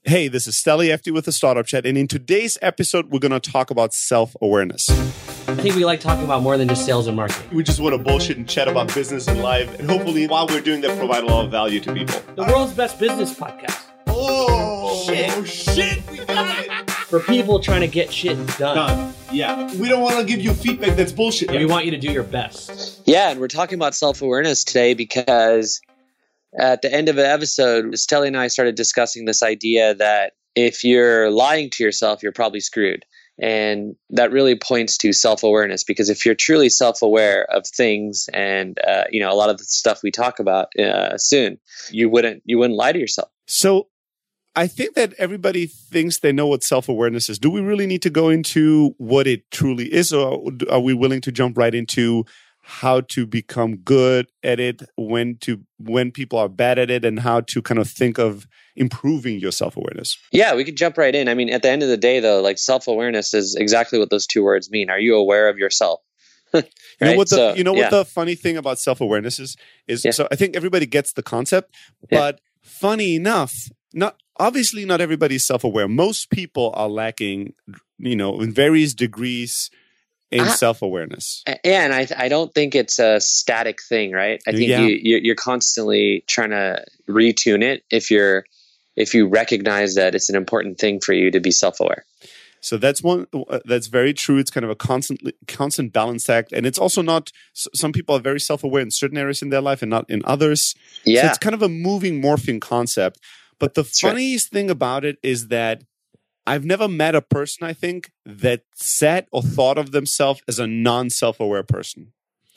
Hey, this is Steli FD with the Startup Chat, and in today's episode, we're going to talk about self-awareness. I think we like talking about more than just sales and marketing. We just want to bullshit and chat about business and life, and hopefully, while we're doing that, provide a lot of value to people. The world's best business podcast. Oh, shit, we got it. For people trying to get shit done. Yeah. We don't want to give you feedback that's bullshit. We want you to do your best. Yeah, and we're talking about self-awareness today because at the end of an episode, Steli and I started discussing this idea that if you're lying to yourself, you're probably screwed. And that really points to self-awareness, because if you're truly self-aware of things and a lot of the stuff we talk about soon, you wouldn't lie to yourself. So I think that everybody thinks they know what self-awareness is. Do we really need to go into what it truly is, or are we willing to jump right into how to become good at it, when people are bad at it, and how to kind of think of improving your self-awareness? Yeah, we could jump right in. I mean, at the end of the day, though, like self-awareness is exactly what those two words mean. Are you aware of yourself? Right? What the funny thing about self-awareness is so I think everybody gets the concept, but funny enough, not everybody's self-aware. Most people are lacking, in various degrees in self-awareness. Yeah, and I don't think it's a static thing, right? I think you're constantly trying to retune it if you recognize that it's an important thing for you to be self-aware. So that's very true. It's kind of a constant balance act, and it's also not. Some people are very self-aware in certain areas in their life and not in others. Yeah, so it's kind of a moving, morphing concept. But the funniest thing about it is that I've never met a person, I think, that said or thought of themselves as a non-self-aware person.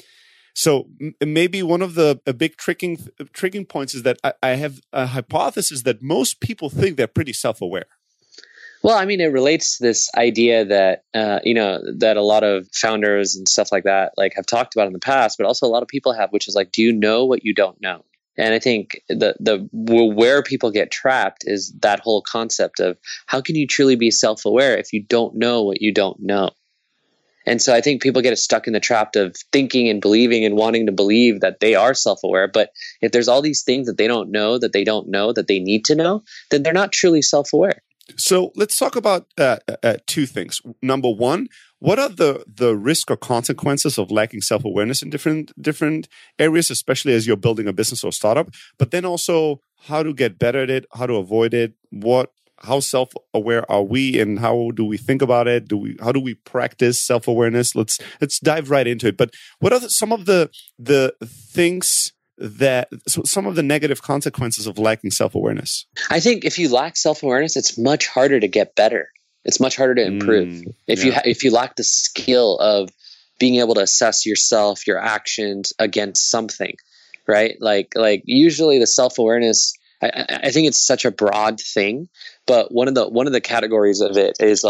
So maybe one of the big tricking points is that I have a hypothesis that most people think they're pretty self-aware. Well, I mean, it relates to this idea that that a lot of founders and stuff like that have talked about in the past, but also a lot of people have, which is do you know what you don't know? And I think where people get trapped is that whole concept of how can you truly be self-aware if you don't know what you don't know? And so I think people get stuck in the trap of thinking and believing and wanting to believe that they are self-aware. But if there's all these things that they don't know that they need to know, then they're not truly self-aware. So let's talk about two things. Number one, what are the risk or consequences of lacking self-awareness in different areas, especially as you're building a business or startup? But then also how to get better at it, how to avoid it, how self-aware are we, and how do we think about it? How do we practice self-awareness? Let's dive right into it. But what are some of the things some of the negative consequences of lacking self-awareness? I think if you lack self-awareness, it's much harder to get better. It's much harder to improve. If you lack the skill of being able to assess yourself, your actions against something, right? Like usually the self-awareness, I think it's such a broad thing, but one of the categories of it is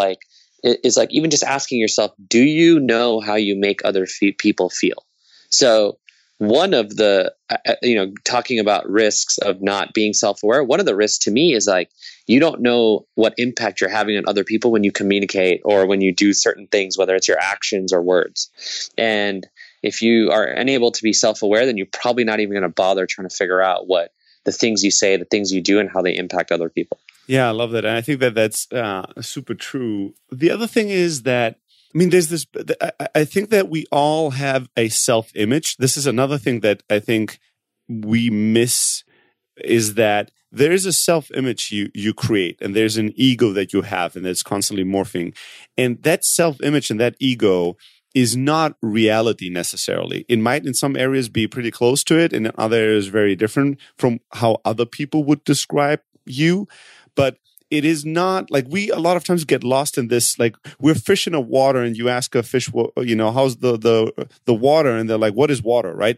even just asking yourself, do you know how you make other people feel? So one of the, talking about risks of not being self-aware, one of the risks to me is you don't know what impact you're having on other people when you communicate or when you do certain things, whether it's your actions or words. And if you are unable to be self-aware, then you're probably not even going to bother trying to figure out what the things you say, the things you do, and how they impact other people. Yeah, I love that. And I think that that's super true. The other thing is that there's this, I think that we all have a self-image. This is another thing that I think we miss, is that there is a self-image you create, and there's an ego that you have, and that's constantly morphing. And that self-image and that ego is not reality necessarily. It might in some areas be pretty close to it, and in other areas very different from how other people would describe you. But it is not we a lot of times get lost in this, we're fish in a water, and you ask a fish, how's the water? And they're like, what is water, right?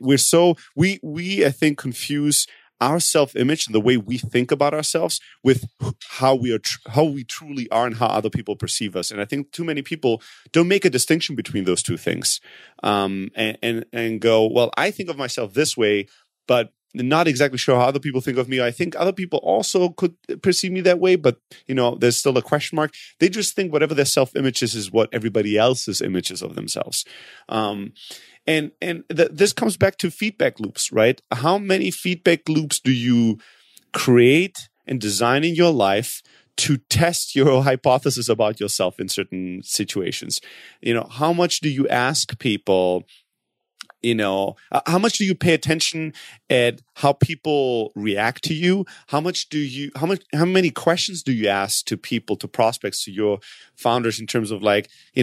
We I think confuse our self-image and the way we think about ourselves with how we truly are and how other people perceive us. And I think too many people don't make a distinction between those two things, and go, well, I think of myself this way, but not exactly sure how other people think of me. I think other people also could perceive me that way, but there's still a question mark. They just think whatever their self-image is what everybody else's images of themselves. And this comes back to feedback loops, right? How many feedback loops do you create and design in your life to test your hypothesis about yourself in certain situations? How much do you ask people? How much do you pay attention at how people react to you? How many questions do you ask to people, to prospects, to your founders in terms of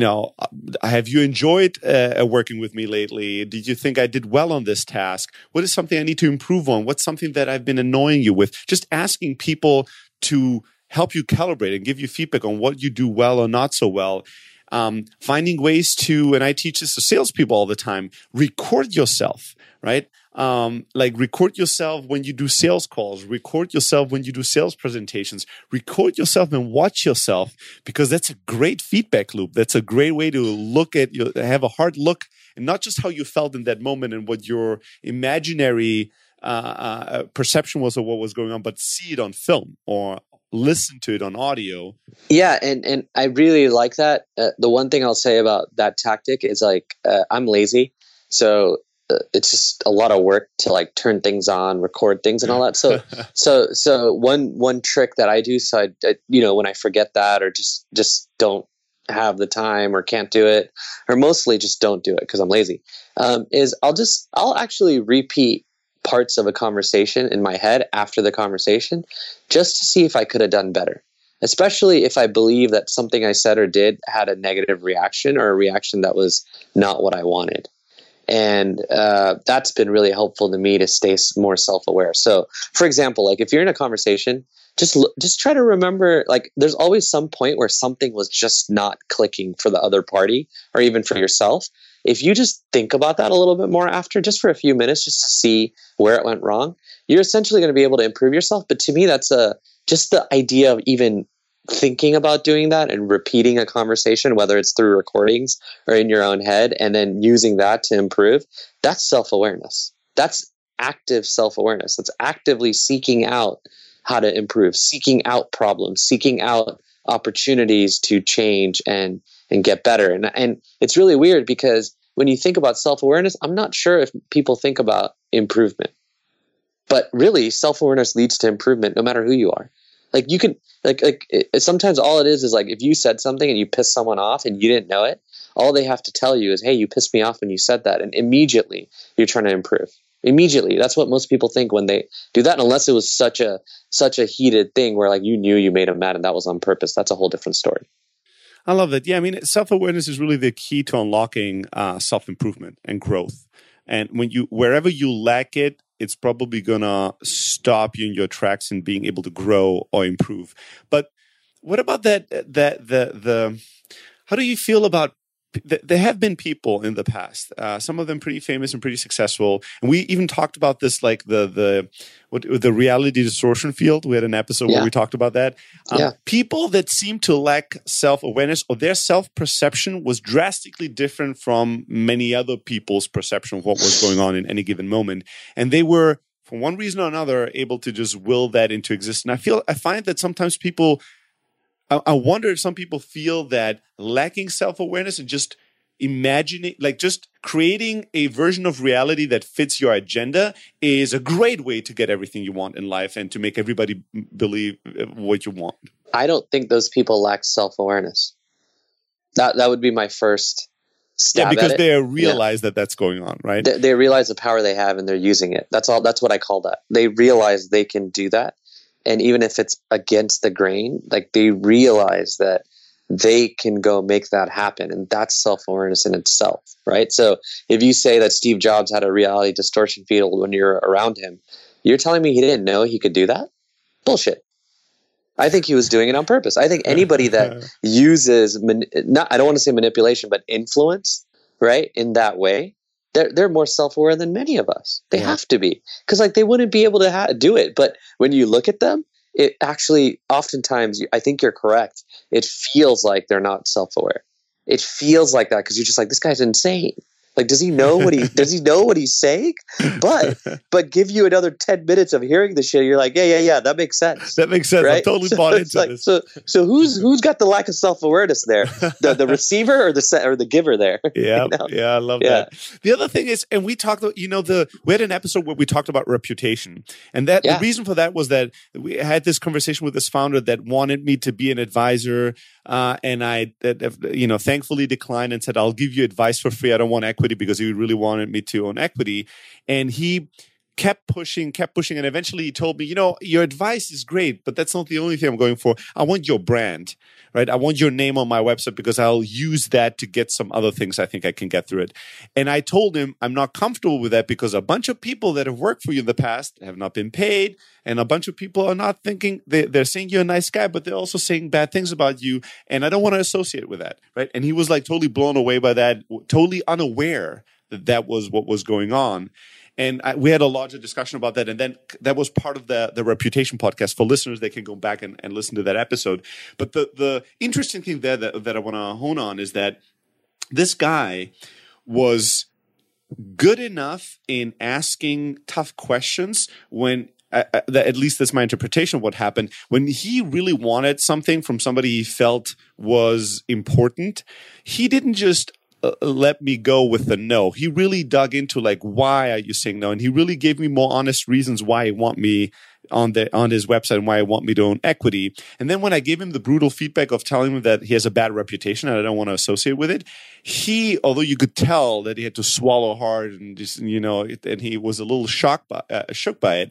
have you enjoyed working with me lately? Did you think I did well on this task? What is something I need to improve on? What's something that I've been annoying you with? Just asking people to help you calibrate and give you feedback on what you do well or not so well. Finding ways to, and I teach this to salespeople all the time, record yourself, right? Record yourself when you do sales calls, record yourself when you do sales presentations, record yourself and watch yourself, because that's a great feedback loop. That's a great way to look at have a hard look, and not just how you felt in that moment and what your imaginary perception was of what was going on, but see it on film or listen to it on audio. Yeah, and I really like that. The one thing I'll say about that tactic is I'm lazy, so it's just a lot of work to turn things on, record things, and all that. So one trick that I do, so I when I forget that or just don't have the time or can't do it, or mostly just don't do it because I'm lazy, is I'll actually repeat parts of a conversation in my head after the conversation, just to see if I could have done better, especially if I believe that something I said or did had a negative reaction, or a reaction that was not what I wanted. And that's been really helpful to me to stay more self-aware. So, for example, if you're in a conversation, just try to remember, there's always some point where something was just not clicking for the other party, or even for yourself. If you just think about that a little bit more after, just for a few minutes, just to see where it went wrong, you're essentially going to be able to improve yourself. But to me, that's just the idea of even thinking about doing that and repeating a conversation, whether it's through recordings or in your own head, and then using that to improve. That's self-awareness. That's active self-awareness. That's actively seeking out how to improve, seeking out problems, seeking out opportunities to change and get better. And it's really weird, because when you think about self-awareness, I'm not sure if people think about improvement. But really, self-awareness leads to improvement no matter who you are. You can sometimes all it is if you said something and you pissed someone off and you didn't know it, all they have to tell you is, hey, you pissed me off when you said that, and immediately you're trying to improve. Immediately. That's what most people think when they do that, unless it was such a heated thing where you knew you made them mad and that was on purpose. That's a whole different story. I love that. Yeah, I mean, self-awareness is really the key to unlocking self-improvement and growth. And wherever you lack it, it's probably gonna stop you in your tracks in being able to grow or improve. But what about how do you feel about? There have been people in the past, some of them pretty famous and pretty successful, and we even talked about this, the reality distortion field. We had an episode where we talked about that. People that seem to lack self-awareness, or their self-perception was drastically different from many other people's perception of what was going on in any given moment, and they were, for one reason or another, able to just will that into existence. I find that sometimes people. I wonder if some people feel that lacking self-awareness and just imagining, just creating a version of reality that fits your agenda is a great way to get everything you want in life and to make everybody believe what you want. I don't think those people lack self-awareness. That would be my first stab at it. Yeah, because they realize that that's going on, right? They realize the power they have and they're using it. That's all. That's what I call that. They realize they can do that. And even if it's against the grain, they realize that they can go make that happen. And that's self-awareness in itself, right? So if you say that Steve Jobs had a reality distortion field when you're around him, you're telling me he didn't know he could do that? Bullshit. I think he was doing it on purpose. I think anybody that uses, I don't want to say manipulation, but influence, right, in that way, they're more self-aware than many of us. They have to be, because they wouldn't be able to do it. But when you look at them, it actually, oftentimes, I think you're correct. It feels like they're not self-aware. It feels like that because you're just this guy's insane. Like, does he know what he's saying? But give you another 10 minutes of hearing the shit. You're like, yeah, that makes sense. That makes sense. Right? I'm totally bought into this. So who's got the lack of self-awareness there? The receiver or the giver there? Yeah, You know? yeah, I love that. The other thing is, and we talked, we had an episode where we talked about reputation, and that the reason for that was that we had this conversation with this founder that wanted me to be an advisor, and I, thankfully declined and said, I'll give you advice for free. I don't want equity, because he really wanted me to own equity. And he kept pushing. And eventually he told me, your advice is great, but that's not the only thing I'm going for. I want your brand, right? I want your name on my website, because I'll use that to get some other things I think I can get through it. And I told him I'm not comfortable with that, because a bunch of people that have worked for you in the past have not been paid. And a bunch of people are not thinking, they're saying you're a nice guy, but they're also saying bad things about you. And I don't want to associate with that, right? And he was like totally blown away by that, totally unaware that was what was going on. And we had a larger discussion about that. And then that was part of the Reputation podcast. For listeners, they can go back and listen to that episode. But the interesting thing there that I want to hone on is that this guy was good enough in asking tough questions when, at least that's my interpretation of what happened, when he really wanted something from somebody he felt was important, he didn't just let me go with the no. He really dug into like, why are you saying no? And he really gave me more honest reasons why he want me on his website and why he want me to own equity. And then when I gave him the brutal feedback of telling him that he has a bad reputation and I don't want to associate with it, although you could tell that he had to swallow hard and just, and he was a little shook by it,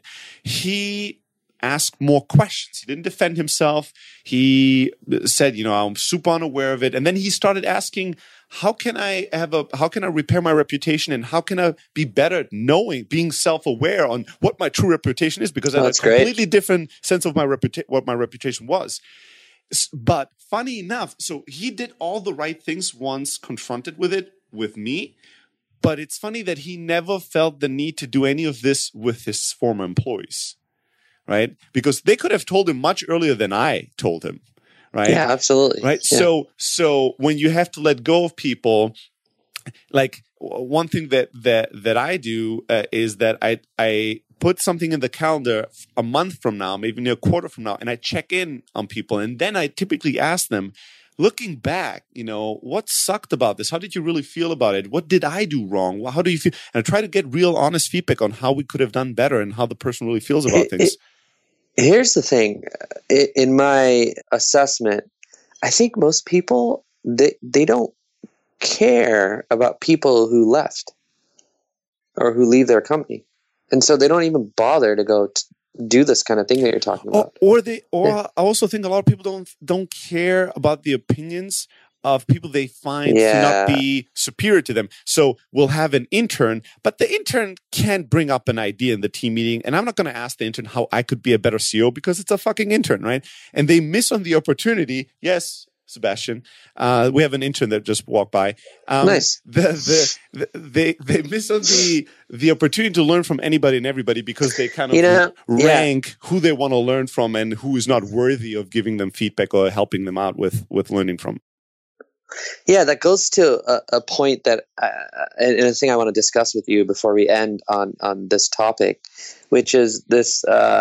he asked more questions. He didn't defend himself. He said, I'm super unaware of it. And then he started asking, how can I repair my reputation, and how can I be better at being self-aware on what my true reputation is? Because I had a completely different sense of what my reputation was. But funny enough, so he did all the right things once confronted with it with me. But it's funny that he never felt the need to do any of this with his former employees, right? Because they could have told him much earlier than I told him. Right? Yeah, absolutely. Right. Yeah. So when you have to let go of people, like one thing that I do is that I put something in the calendar a month from now, maybe a quarter from now, and I check in on people, and then I typically ask them, looking back, what sucked about this? How did you really feel about it? What did I do wrong? How do you feel? And I try to get real, honest feedback on how we could have done better and how the person really feels about things. Here's the thing. In my assessment, I think most people, they don't care about people who left or who leave their company. And so they don't even bother to go do this kind of thing that you're talking about. I also think a lot of people don't care about the opinions of people they find to not be superior to them. So we'll have an intern, but the intern can't bring up an idea in the team meeting. And I'm not going to ask the intern how I could be a better CEO, because it's a fucking intern, right? And they miss on the opportunity. Yes, Sebastian. We have an intern that just walked by. Nice. They miss on the opportunity to learn from anybody and everybody, because they kind of rank who they want to learn from and who is not worthy of giving them feedback or helping them out with learning from. Yeah, that goes to a point that, and a thing I want to discuss with you before we end on this topic, which is this.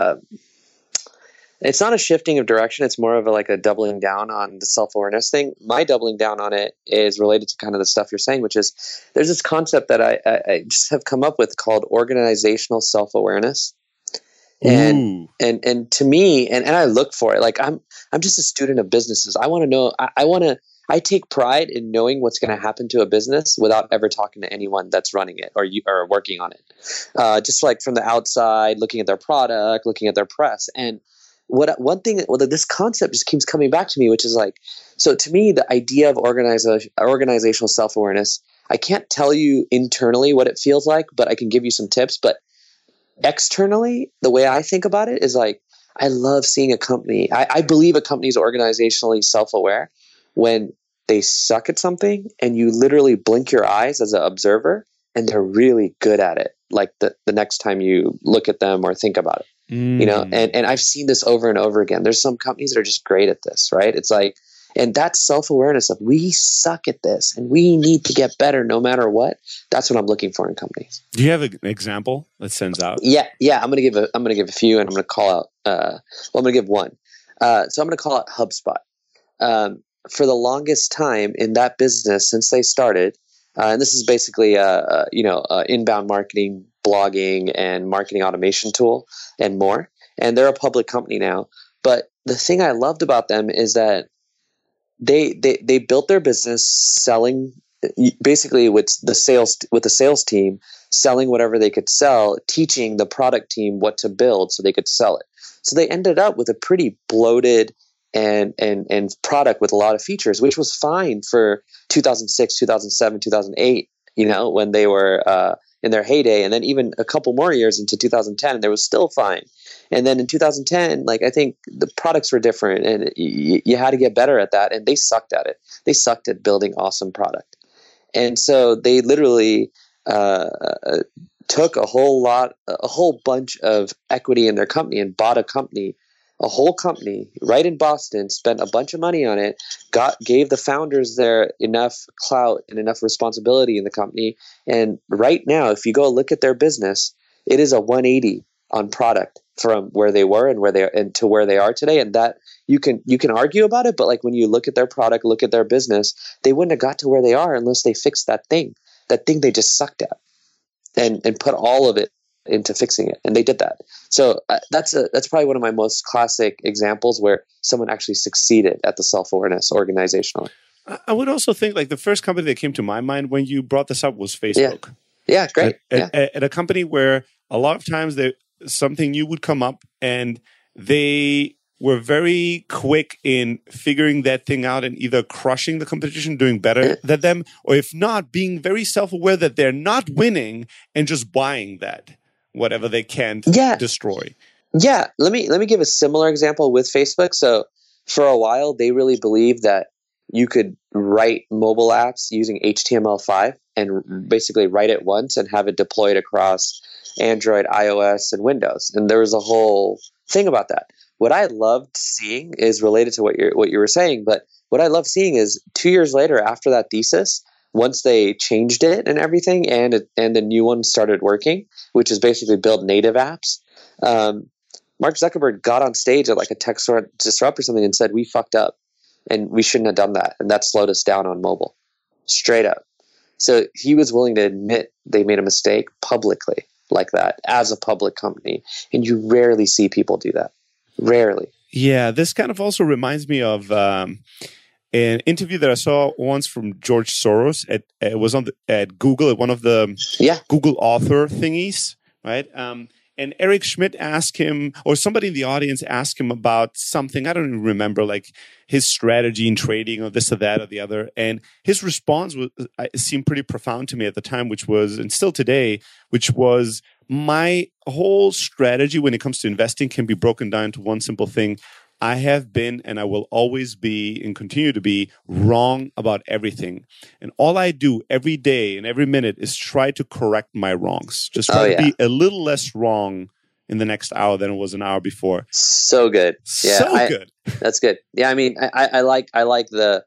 It's not a shifting of direction; it's more of a doubling down on the self-awareness thing. My doubling down on it is related to kind of the stuff you're saying, which is there's this concept that I just have come up with called organizational self-awareness. And to me, and I look for it. Like I'm just a student of businesses. I want to know. I take pride in knowing what's going to happen to a business without ever talking to anyone that's running it or working on it. Just like from the outside, looking at their product, looking at their press. And this concept just keeps coming back to me, which is so to me, the idea of organizational self-awareness, I can't tell you internally what it feels like, but I can give you some tips. But externally, the way I think about it is I love seeing a company. I believe a company is organizationally self-aware when they suck at something and you literally blink your eyes as an observer and they're really good at it. Like the next time you look at them or think about it, and I've seen this over and over again. There's some companies that are just great at this, right? It's And that self-awareness of we suck at this and we need to get better no matter what. That's what I'm looking for in companies. Do you have an example that stands out? Yeah. I'm going to give a few, and I'm going to call out, I'm going to give one. So I'm going to call out HubSpot. For the longest time in that business since they started, and this is basically inbound marketing, blogging, and marketing automation tool and more. And they're a public company now. But the thing I loved about them is that they built their business selling basically with the sales team, selling whatever they could sell, teaching the product team what to build so they could sell it. So they ended up with a pretty bloated and product with a lot of features, which was fine for 2006, 2007, 2008, when they were in their heyday. And then even a couple more years into 2010, they was still fine. And then in 2010, I think the products were different, and you had to get better at that. And they sucked at it. They sucked at building awesome product. And so they literally took a whole bunch of equity in their company and bought a whole company right in Boston, spent a bunch of money on it, gave the founders there enough clout and enough responsibility in the company. And right now, if you go look at their business, it is a 180 on product from where they were and to where they are today. And that you can argue about it, but when you look at their product, look at their business, they wouldn't have got to where they are unless they fixed that thing they just sucked at, and put all of it into fixing it. And they did that. So that's probably one of my most classic examples where someone actually succeeded at the self-awareness organizationally. I would also think the first company that came to my mind when you brought this up was Facebook. Yeah, great. At a company where a lot of times something new would come up, and they were very quick in figuring that thing out and either crushing the competition, doing better than them, or if not, being very self-aware that they're not winning and just buying that, whatever they can't destroy. Yeah. Let me give a similar example with Facebook. So for a while, they really believed that you could write mobile apps using HTML5 and basically write it once and have it deployed across Android, iOS, and Windows. And there was a whole thing about that. What I loved seeing is related to what you were saying, but what I love seeing is 2 years later after that thesis, once they changed it and everything, and the new one started working, which is basically build native apps. Mark Zuckerberg got on stage at a Tech Disrupt or something and said, "We fucked up and we shouldn't have done that. And that slowed us down on mobile." Straight up. So he was willing to admit they made a mistake publicly like that as a public company. And you rarely see people do that. Rarely. Yeah, this kind of also reminds me of an interview that I saw once from George Soros. It was at Google, at one of the Google author thingies, right? And Eric Schmidt asked him, or somebody in the audience asked him about something, I don't even remember, his strategy in trading or this or that or the other. And his response seemed pretty profound to me at the time, which was, and still today, which was, my whole strategy when it comes to investing can be broken down to one simple thing. I have been, and I will always be, and continue to be, wrong about everything. And all I do every day and every minute is try to correct my wrongs. Just try to be a little less wrong in the next hour than it was an hour before. So good. Yeah, good. That's good. Yeah, I mean, I like the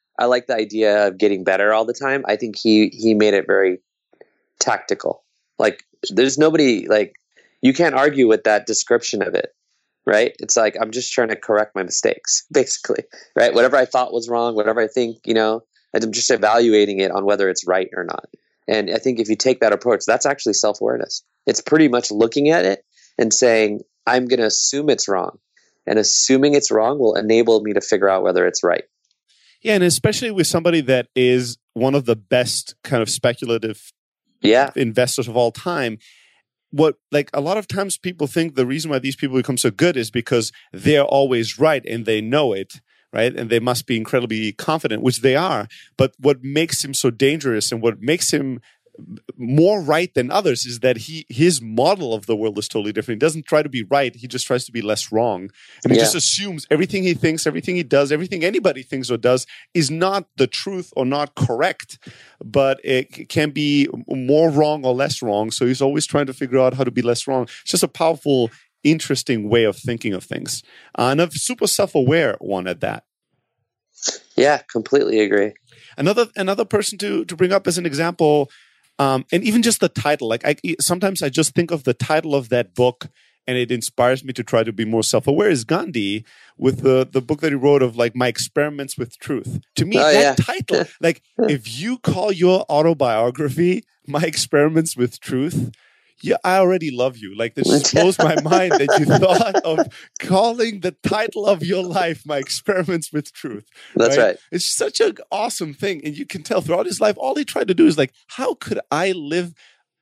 idea of getting better all the time. I think he made it very tactical. There's nobody, you can't argue with that description of it. Right? It's I'm just trying to correct my mistakes, basically, right? Whatever I thought was wrong, whatever I think, I'm just evaluating it on whether it's right or not. And I think if you take that approach, that's actually self-awareness. It's pretty much looking at it and saying, I'm going to assume it's wrong. And assuming it's wrong will enable me to figure out whether it's right. Yeah, and especially with somebody that is one of the best kind of speculative investors of all time. What a lot of times people think the reason why these people become so good is because they're always right and they know it, right? And they must be incredibly confident, which they are. But what makes him so dangerous and what makes him more right than others is that his model of the world is totally different. He doesn't try to be right. He just tries to be less wrong. And he just assumes everything he thinks, everything he does, everything anybody thinks or does is not the truth or not correct, but it can be more wrong or less wrong. So he's always trying to figure out how to be less wrong. It's just a powerful, interesting way of thinking of things. And a super self-aware one at that. Yeah, completely agree. Another person to bring up as an example, and even just the title. Like sometimes I just think of the title of that book, and it inspires me to try to be more self-aware. Is Gandhi with the book that he wrote of like My Experiments with Truth. To me, title, like if you call your autobiography My Experiments with Truth, yeah, I already love you. Like this just blows my mind that you thought of calling the title of your life My Experiments with Truth. That's right. It's such an awesome thing. And you can tell throughout his life, all he tried to do is like, how could I live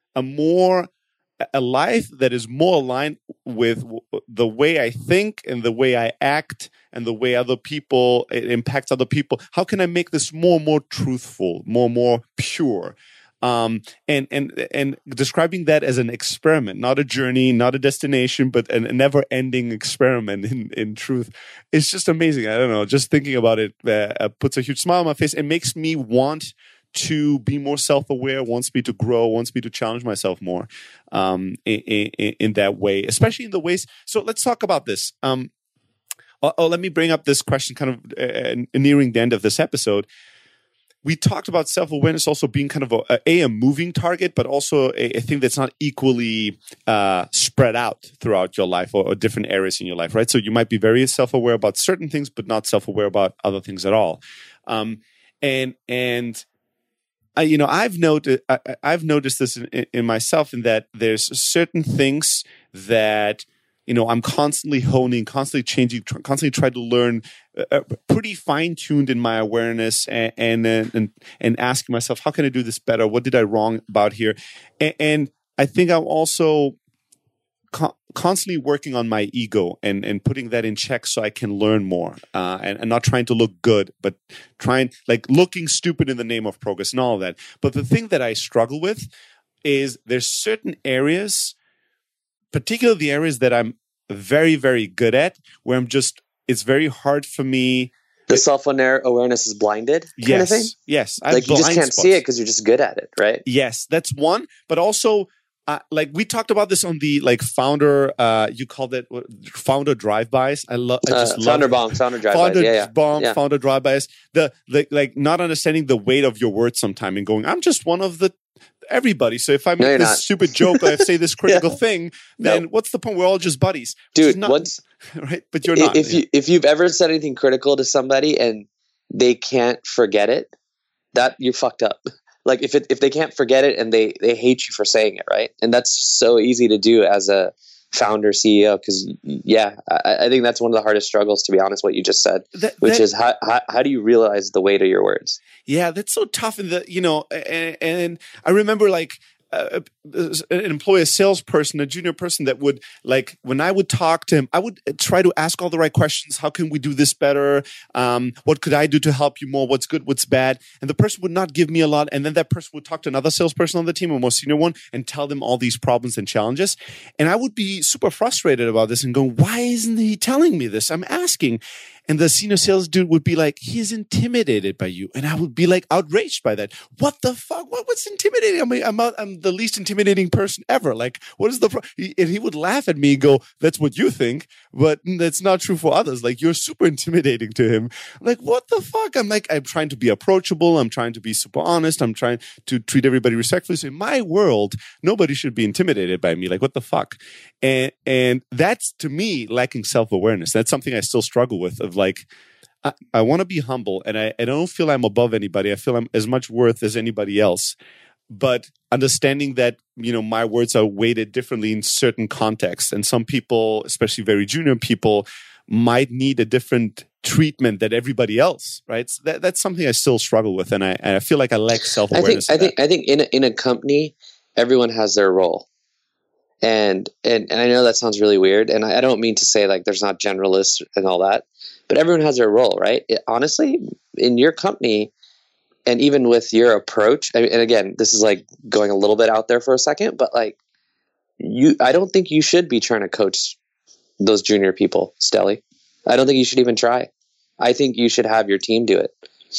a life that is more aligned with the way I think and the way I act and the way it impacts other people? How can I make this more and more truthful, more and more pure? And describing that as an experiment, not a journey, not a destination, but a never-ending experiment in truth, it's just amazing. I don't know, just thinking about it puts a huge smile on my face and makes me want to be more self-aware, wants me to grow, wants me to challenge myself more in that way, especially in the ways. So let's talk about this. Let me bring up this question kind of nearing the end of this episode. We talked about self-awareness also being kind of a moving target, but also a thing that's not equally spread out throughout your life or different areas in your life, right? So you might be very self-aware about certain things, but not self-aware about other things at all. I've noticed this in myself, in that there's certain things that I'm constantly honing, constantly changing, constantly trying to learn, pretty fine-tuned in my awareness, and asking myself, how can I do this better? What did I wrong about here? And I think I'm also constantly working on my ego and putting that in check so I can learn more, and not trying to look good, but looking stupid in the name of progress and all of that. But the thing that I struggle with is there's certain areas, particularly the areas that I'm very, very good at, where it's very hard for me. The self-awareness is blinded kind of thing? Yes. Like you just can't see it because you're just good at it, right? Yes, that's one. But also, we talked about this on the founder, you called it founder drive-bys. I just love founder bomb, founder drive-bys. Founder drive-bys. The not understanding the weight of your words sometime and going, I'm just one of everybody. So if I make this stupid joke or I say this critical thing, then what's the point? We're all just buddies. Dude, right? But you're not. If you've ever said anything critical to somebody and they can't forget it, that you fucked up. Like if they can't forget it and they hate you for saying it, right? And that's so easy to do as a founder, CEO, because I think that's one of the hardest struggles, to be honest, what you just said, which is how do you realize the weight of your words? Yeah, that's so tough. And I remember an employee, a salesperson, a junior person that would, when I would talk to him, I would try to ask all the right questions. How can we do this better? What could I do to help you more? What's good? What's bad? And the person would not give me a lot. And then that person would talk to another salesperson on the team, a more senior one, and tell them all these problems and challenges. And I would be super frustrated about this and going, why isn't he telling me this? I'm asking. And the senior sales dude would be like, he's intimidated by you. And I would be outraged by that. What the fuck? What's intimidating? I mean, I'm the least intimidating person ever. What is the and he would laugh at me and go, that's what you think, but that's not true for others. You're super intimidating to him. What the fuck? I'm trying to be approachable. I'm trying to be super honest. I'm trying to treat everybody respectfully. So in my world, nobody should be intimidated by me. What the fuck? And that's, to me, lacking self-awareness. That's something I still struggle with, I want to be humble, and I don't feel I'm above anybody. I feel I'm as much worth as anybody else. But understanding that, my words are weighted differently in certain contexts. And some people, especially very junior people, might need a different treatment than everybody else, right? So that's something I still struggle with. And I feel like I lack self-awareness. I think in a company, everyone has their role. And I know that sounds really weird, and I don't mean to say there's not generalists and all that, but everyone has their role, right? Honestly, in your company, and even with your approach, and again, this is going a little bit out there for a second, but I don't think you should be trying to coach those junior people, Stelly. I don't think you should even try. I think you should have your team do it.